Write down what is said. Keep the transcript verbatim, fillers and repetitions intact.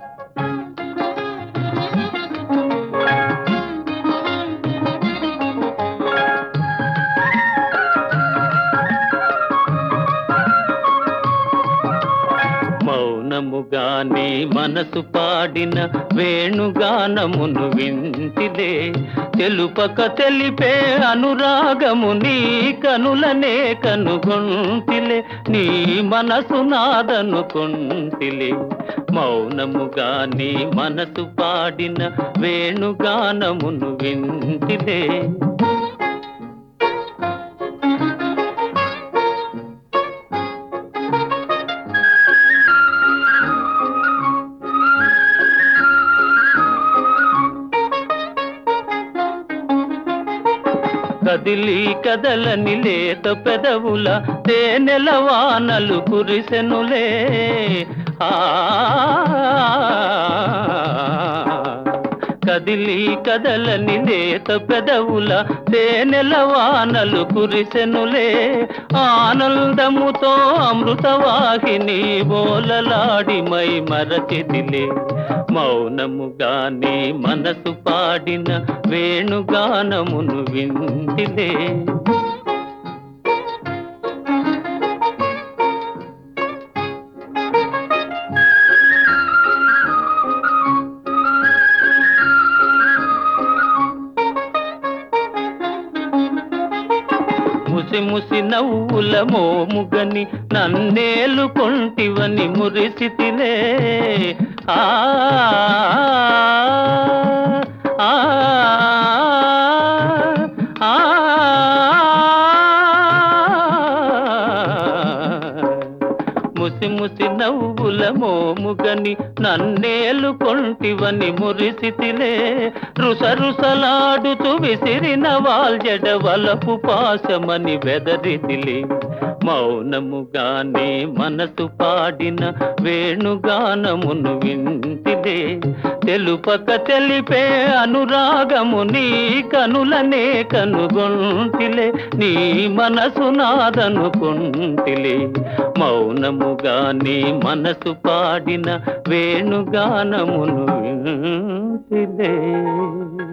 మౌనముగానే మనసు పాడిన వేణుగానమును వింటిలే, తెలుపక తెలిపే అనురాగము నీ కనులనే కనుగొంటిలే, నీ మనసు నాదనుకొంటిలే. మౌనముగానే మనసు పాడిన వేణుగానమును వింటిలే. కదిలి కదలని లేత పెదవుల తేనెల వానలు కురిసెనులే, ఆ కదిలి కదలని లేత పెదవుల తేనెల వానలు కురిసెనులే, ఆనందముతో అమృతవాహిని బోలలాడి మై మరచిదిలే. మౌనముగానే మనసు పాడిన వేణుగానమును వింటిలే. ముసి ముసి నవ్వుల మోముగని నన్నేలు కొంటివని మురిసితిలే, ఆ ఆ ఆ ముసి ముసి నవ్వుల మోముగని నన్నేలు కొంటివని మురిసితిలే, రుసరుసలాడుతూ విసిరిన వాల్జడ వలపు పాశమని వెదరిదిలే. మౌనముగానే మనసు పాడిన వేణుగానమును వింటిలే, తెలుపక తెలిపే అనురాగము నీ కనులనే కనుగొంటిలే, నీ మనసు నాదనుకొంటిలే. మౌనముగానే మనసు పాడిన వేణుగానమును వింటిలే.